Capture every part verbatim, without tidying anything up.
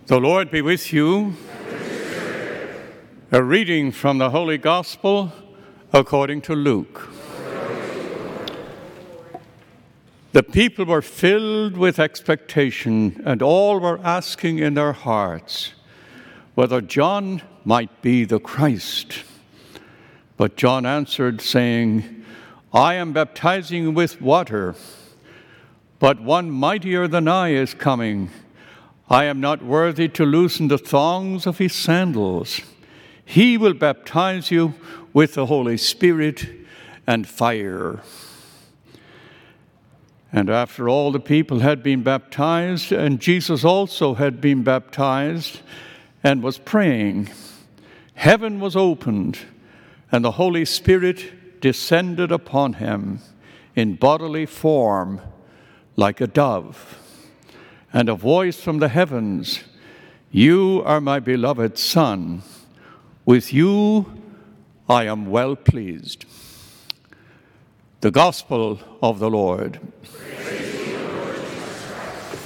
The Lord be with you. A reading from the Holy Gospel according to Luke. The people were filled with expectation, and all were asking in their hearts whether John might be the Christ. But John answered, saying, I am baptizing with water, but one mightier than I is coming. I am not worthy to loosen the thongs of his sandals. He will baptize you with the Holy Spirit and fire. And after all the people had been baptized, and Jesus also had been baptized and was praying, heaven was opened, and the Holy Spirit descended upon him in bodily form like a dove. And a voice from the heavens, You are my beloved Son. With you I am well pleased. The Gospel of the Lord. Praise you, Lord Jesus Christ.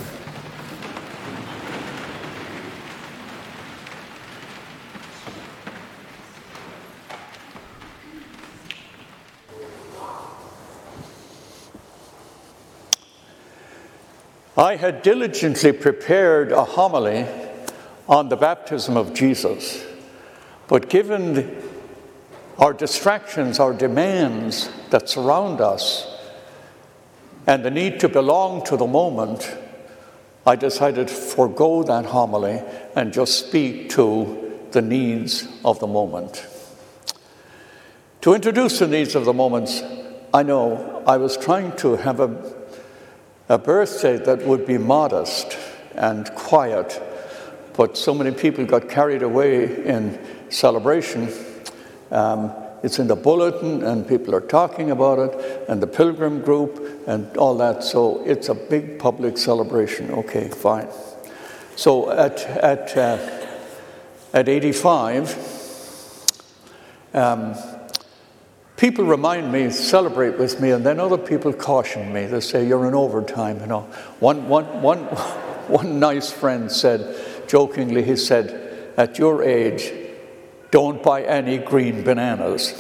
I had diligently prepared a homily on the baptism of Jesus, but given the, our distractions, our demands that surround us, and the need to belong to the moment, I decided to forego that homily and just speak to the needs of the moment. To introduce the needs of the moments, I know I was trying to have a A birthday that would be modest and quiet, but so many people got carried away in celebration. Um, it's in the bulletin, and people are talking about it, and the pilgrim group, and all that. So it's a big public celebration. Okay, fine. So at at uh, at eighty-five. Um, People remind me, celebrate with me, and then other people caution me. They say, you're in overtime, you know. One, one, one, one nice friend said, jokingly, he said, at your age, don't buy any green bananas.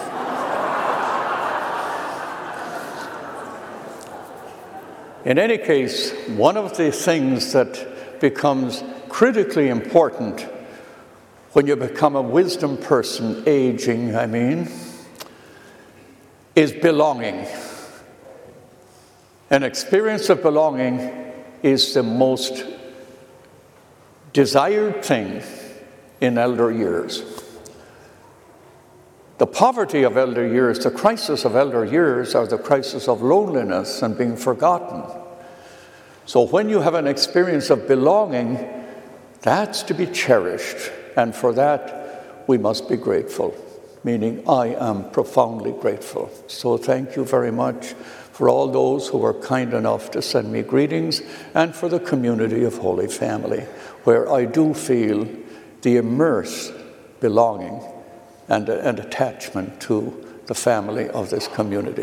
In any case, one of the things that becomes critically important when you become a wisdom person, aging, I mean, is belonging. An experience of belonging is the most desired thing in elder years. The poverty of elder years, the crisis of elder years, are the crisis of loneliness and being forgotten. So when you have an experience of belonging, that's to be cherished, and for that we must be grateful. Meaning, I am profoundly grateful. So thank you very much for all those who were kind enough to send me greetings, and for the community of Holy Family, where I do feel the immersed belonging and, and attachment to the family of this community.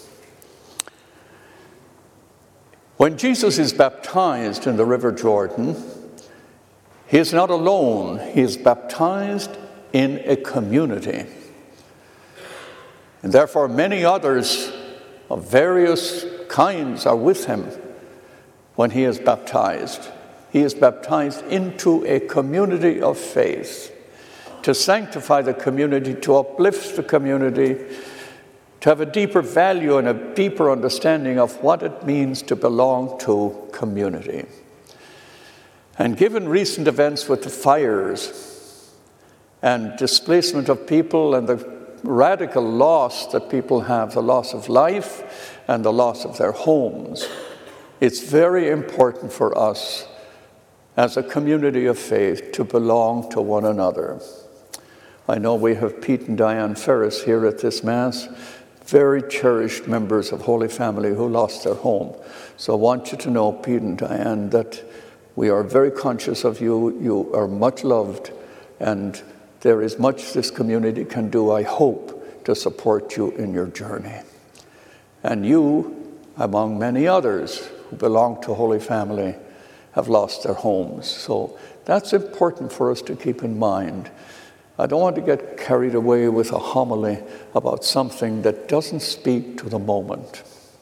When Jesus is baptized in the River Jordan, he is not alone. He is baptized in a community. And therefore, many others of various kinds are with him when he is baptized. He is baptized into a community of faith, to sanctify the community, to uplift the community, to have a deeper value and a deeper understanding of what it means to belong to community. And given recent events with the fires and displacement of people and the radical loss that people have, the loss of life and the loss of their homes, it's very important for us as a community of faith to belong to one another. I know we have Pete and Diane Ferris here at this Mass, very cherished members of Holy Family who lost their home. So I want you to know, Pete and Diane, that we are very conscious of you. You are much loved, and there is much this community can do, I hope, to support you in your journey. And you, among many others who belong to Holy Family, have lost their homes. So that's important for us to keep in mind. I don't want to get carried away with a homily about something that doesn't speak to the moment.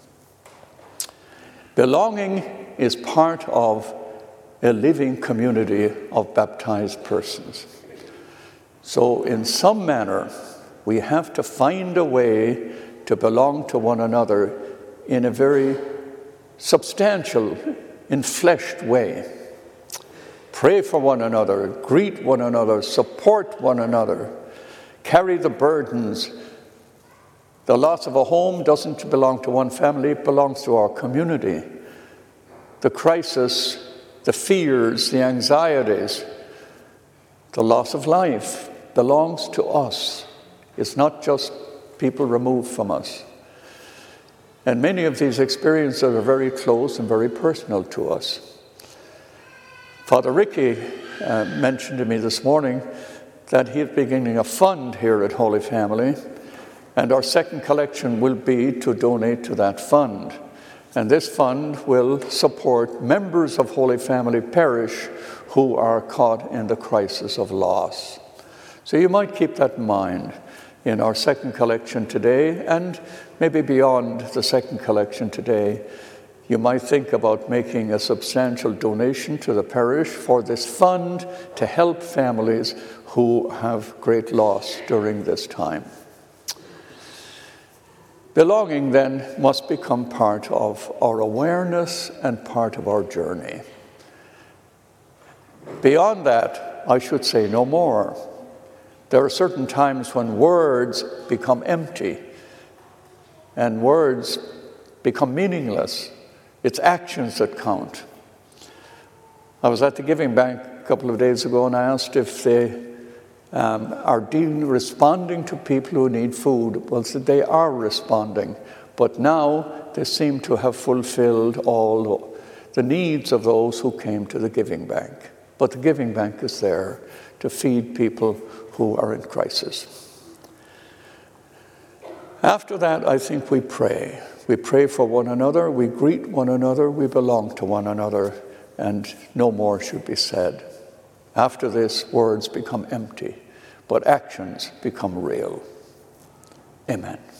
Belonging is part of a living community of baptized persons. So in some manner, we have to find a way to belong to one another in a very substantial, enfleshed way. Pray for one another, greet one another, support one another, carry the burdens. The loss of a home doesn't belong to one family, it belongs to our community. The crisis, the fears, the anxieties, the loss of life belongs to us. It's not just people removed from us. And many of these experiences are very close and very personal to us. Father Ricky uh, mentioned to me this morning that he is beginning a fund here at Holy Family, and our second collection will be to donate to that fund. And this fund will support members of Holy Family Parish who are caught in the crisis of loss. So you might keep that in mind in our second collection today, and maybe beyond the second collection today. You might think about making a substantial donation to the parish for this fund to help families who have great loss during this time. Belonging then must become part of our awareness and part of our journey. Beyond that, I should say no more. There are certain times when words become empty and words become meaningless. It's actions that count. I was at the Giving Bank a couple of days ago and I asked if they um, are dealing, responding to people who need food. Well, so they are responding, but now they seem to have fulfilled all the needs of those who came to the Giving Bank. But the Giving Bank is there to feed people who are in crisis. After that, I think we pray. We pray for one another, we greet one another, we belong to one another, and no more should be said. After this, words become empty, but actions become real. Amen.